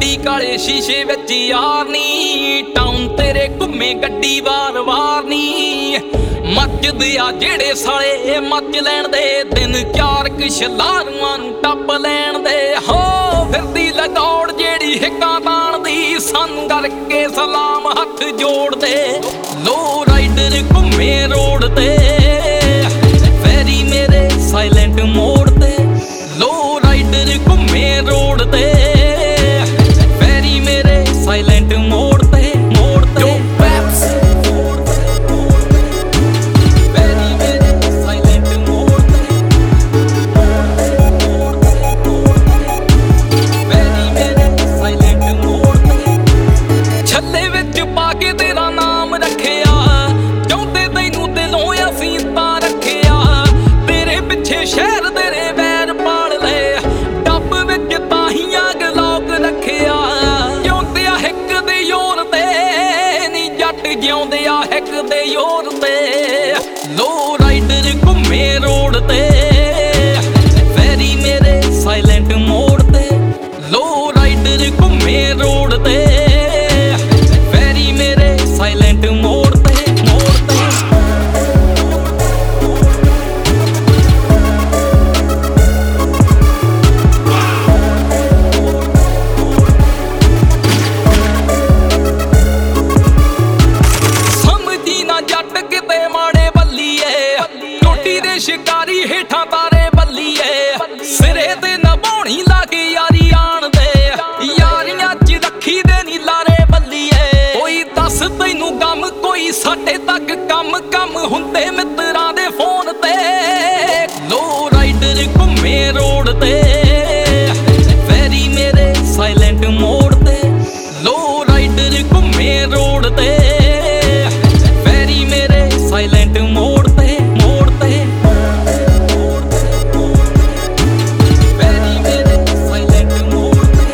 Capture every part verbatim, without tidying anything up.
ਗੱਡੀ ਕਾਲੇ ਸ਼ੀਸ਼ੇ ਵਿੱਚ ਯਾਰ ਨੀ, ਟਾਊਨ ਤੇਰੇ ਘੁੰਮੇ ਗੱਡੀ ਵਾਰ ਵਾਰ ਨੀ। ਮੱਚਦੇ ਆ ਜਿਹੜੇ ਸਾਲੇ ਮੱਚ ਲੈਣ ਦੇ, ਦਿਨ ਚਾਰ ਕਿਸ਼ਲਾਰੂਆਂ ਨੂੰ ਟੱਪ ਲੈਣ ਦੇ। ਹੋ ਫਿਰਦੀ ਲਗੌੜ ਜਿਹੜੀ ਹਿੱਕਾਂ ਤਾਣਦੀ, ਸਾਨੂੰ ਕਰਕੇ ਸਲਾਮ ਹੱਥ ਜੋੜਦੇ। ਲੋ ਰਾਈਡਰ ਘੁੰਮੇ ਰੋਡ ਤੇ, ਫੈਰੀ ਮੇਰੇ ਸਾਇਲੈਂਟ ਮੋੜ ਤੇ। ਲੋ ਰਾਈਡਰ ਘੁੰਮੇ ਰੋਡ ਤੇ, ਫੈਰੀ ਮੇਰੇ ਸਾਇਲੈਂਟ ਮੋੜ ਤੇ ਮੋੜ ਤੇ। ਛੱਲੇ ਵਿੱਚ ਪਾ ਕੇ ਤੇਰਾ ਨਾਮ ਰੱਖਿਆ, ਚਾਹੁੰਦੇ ਤੈਨੂੰ ਦਿਲੋਂ ਅਸੀਂ ਤਾਂ ਰੱਖਿਆ। ਤੇਰੇ ਪਿੱਛੇ ਸ਼ਹਿਰ ਤੇਰੇ ਵੈਰ ਪਾਲ ਲਏ, ਡੱਬ ਵਿੱਚ ਤਾਹੀਆਂ ਗਲੋਕ ਰੱਖਿਆ। ਜਿਉਂਦੇ ਆ ਹਿੱਕ ਦੇ ਜ਼ੋਰ ਤੇ ਨੀ ਜੱਟ, ਜਿਉਂਦੇ ਆ ਹਿੱਕ ਦੇ ਜ਼ੋਰ ਤੇ। ਲੋ ਰਾਈਡਰ ਘੁੰਮੇ ਰੋਡ ਤੇ, ਫੈਰੀ ਮੇਰੇ ਸਾਇਲੈਂਟ ਮੋੜ ਤੇ। ਲੋ ਰਾਈਡਰ ਘੁੰਮੇ ਰੋਡ ਤੇ, ਫੈਰੀ ਮੇਰੇ ਸਾਇਲੈਂਟ ਮੋੜ ਤੇ ਮੋੜ ਤੇ। ਸਮਝੀ ਨਾ ਜੱਟ ਕਿਤੇ ਮਾੜੇ ਬੱਲੀਏ, ਟੋਟੀ ਦੇ ਸ਼ਿਕਾਰੀ ਹੇਠਾਂ ਤਾਰੇ ਬੱਲੀਏ। ਸਿਰੇ ਤੇ ਨਭਾਉਣੀ ਲਾ ਕੇ ਯਾਰੀ ਆਣ ਦੇ, ਯਾਰੀਆਂ ਚ ਰੱਖੀ ਦੇ ਨੀ ਲਾਰੇ ਬੱਲੀਏ। ਕੋਈ ਦੱਸ ਤੈਨੂੰ ਗਮ, ਕੋਈ ਸਾਡੇ ਤੱਕ ਕੰਮ ਕੰਮ ਹੁੰਦੇ ਮਿੱਤਰਾਂ ਦੇ ਫੋਨ ਤੇ। ਲੋ ਰਾਈਡਰ ਘੁੰਮੇ ਰੋਡ ਤੇ, ਫੈਰੀ ਮੇਰੇ ਸਾਇਲੈਂਟ ਮੋੜ ਤੇ। ਲੋ ਰਾਈਡਰ ਘੁੰਮੇ ਰੋਡ ਤੇ, ਫੈਰੀ ਮੇਰੇ ਸਾਇਲੈਂਟ ਮੋੜ ਤੇ ਮੋੜ ਤੇ। ਫੈਰੀ ਮੇਰੇ ਸਾਇਲੈਂਟ ਮੋੜ ਤੇ,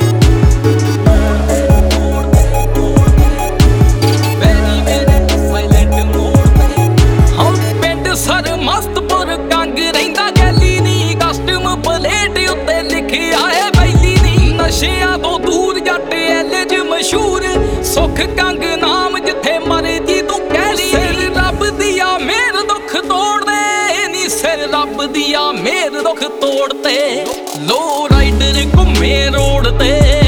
ਫੈਰੀ ਮੇਰੇ ਸਾਇਲੈਂਟ ਮੋੜ ਤੇ। ਹਾਂ ਪਿੰਡ ਸਰ ਮਸਤਪੁਰ ਕੰਗ ਰਹਿੰਦਾ ਗੈਲੀ ਨੀ, ਕਸਟਮ ਪਲੇਟ ਉੱਤੇ ਲਿਖਿਆ ਏ ਬੈਲੀ ਨੀ। ਨਸ਼ਿਆਂ ਤੋਂ ਦੂਰ ਜੱਟ ਐਲਜ ਮਸ਼ਹੂਰ, ਸੁੱਖ ਕੰਗ ਨਾਮ ਜਿੱਥੇ ਮਰਜੀ ਤੂੰ ਕਹਿ ਲਈ। ਸਿਰ ਰੱਬ ਦੀਆਂ ਮੇਰ ਦੁੱਖ ਤੋੜਦੇ ਨੀ, ਸਿਰ ਰੱਬ ਦੀਆਂ ਮੇਰ ਦੁੱਖ ਤੋੜਦੇ। ਲੋ ਰਾਈਡਰ ਘੁੰਮੇ ਰੋਡ ਤੇ,